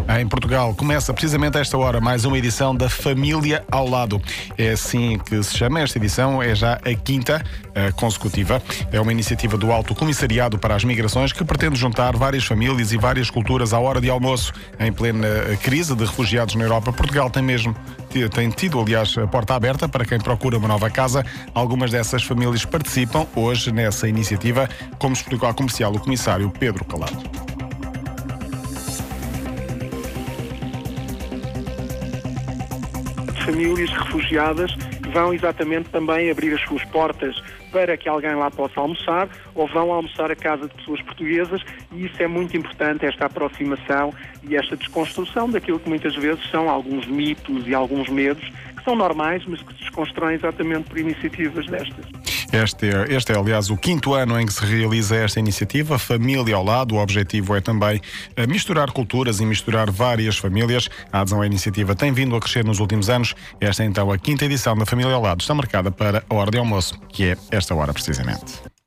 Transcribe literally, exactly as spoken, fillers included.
Em Portugal começa precisamente a esta hora mais uma edição da Família ao Lado. É assim que se chama esta edição, é já a quinta uh, consecutiva. É uma iniciativa do Alto Comissariado para as Migrações que pretende juntar várias famílias e várias culturas à hora de almoço. Em plena crise de refugiados na Europa, Portugal tem mesmo tem tido, aliás, a porta aberta para quem procura uma nova casa. Algumas dessas famílias participam hoje nessa iniciativa, como explicou à comercial o comissário Pedro Calado. Famílias refugiadas vão exatamente também abrir as suas portas para que alguém lá possa almoçar, ou vão almoçar a casa de pessoas portuguesas, e isso é muito importante, esta aproximação e esta desconstrução daquilo que muitas vezes são alguns mitos e alguns medos que são normais, mas que se desconstroem exatamente por iniciativas destas. Este é, este é, aliás, o quinto ano em que se realiza esta iniciativa, Família ao Lado. O objetivo é também misturar culturas e misturar várias famílias. A adesão à iniciativa tem vindo a crescer nos últimos anos. Esta é então a quinta edição da Família ao Lado. Está marcada para a hora de almoço, que é esta hora precisamente.